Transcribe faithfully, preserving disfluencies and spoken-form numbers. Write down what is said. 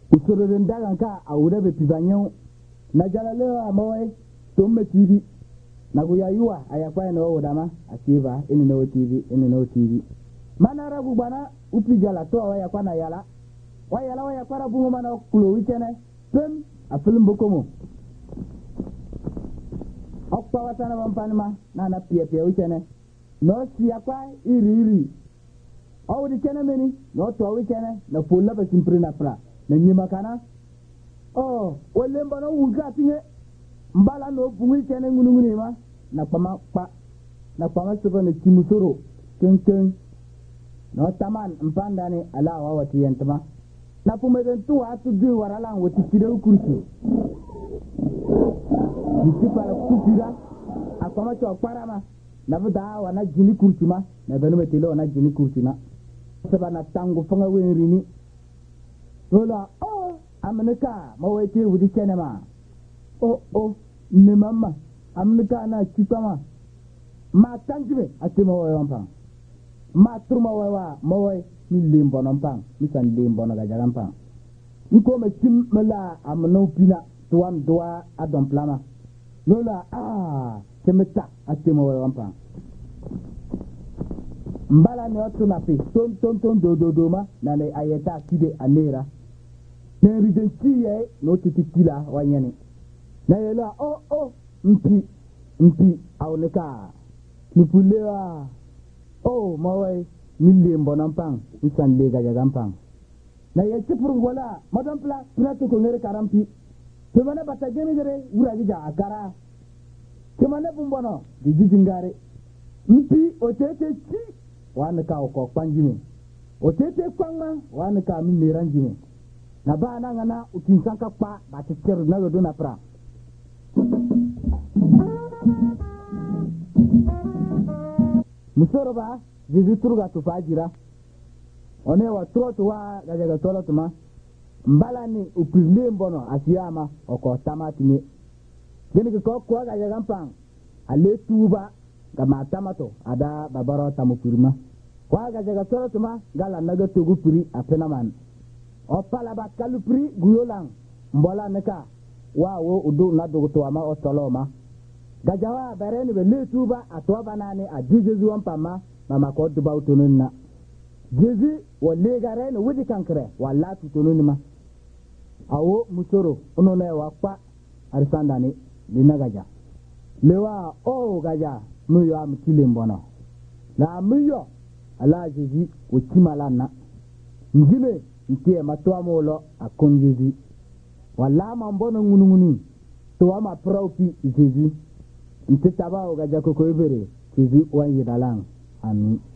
usoro ndaga ka awure be pibanyo na jalale amoy tomme tv na kuyayua ayakwa na wodama akiva ini no tv ini no tv mana ragu bana upijala to ayakwa na yala wayala wayakwa bungo mana kulo wikene pem a film bokomo okpa watana bampanima na na pia pia wikene no siyakwa iri iri awudi kene meni no to wikene na pola ba simpre na pra na nyima kana oh olemba no wuga tinge mbala no bungi kene ngunu ngunu ma na pama pa na pama sebe na chimusoro ken ken no taman mpandani ala wa wati yentama na pumeden tu atu du warala wati kide kursu dipala kupira akama to parama na buda wana jini kursuma na benu metelo na jini kursuna seba na tangu fanga wenrini Ola, oh, Amerika, mawete wudi kenema. Oh, oh, ne mama, Amerika na chipama. Ma tangibe, ati mawe wampang. Ma truma wawa, mawe, mi limbo nampang, mi san limbo na gajarampang. Nko me tim mela amno pina, tuam doa adon plama. Lola, ah, semeta, ati mawe wampang. Mbala ne otu na fi, ton ton ton do do do ma, na ne ayeta kide anera. Na ridenchi ye no titikila wanyane na yela oh oh mpi mpi aoneka nipulewa oh mawe mille mbonampang isan lega jagampang na ye chipuru wala madam pla plato ko ngere karampi temana batagene gere uraji ja akara temana bumbono dijingare mpi otete chi wana ka ko panjime otete kwanga wana ka mi ranjime na ba na ngana ukinsanka pa ba tikeru na do na pra musoro ba jizi turuga tufajira one wa troto wa gajaga tolo ma mbala ni upile mbono asiyama oko tamati ni gene ko ko gajaga mpang ale tuba gama tamato ada babaro tamupirma kwa gajaga tolo ma gala naga togu piri apena man o pala ba kalupri guyolang mbola neka wa wo udu na dogoto ama o toloma gajawa bareni be letuba atwa banane a jijezu wampama mama ko duba utununna jezi wo legare no wudi kankre wala tutununma awo musoro onone wa pa arisandani dina gaja lewa o gaja muyo am kilembono na muyo ala jezi wo chimalana njime ntie matwa molo akonjezi wala mambono ngununguni to ama propi jezi nte tabao gaja ko ko ibere jezi wanyi dalang ami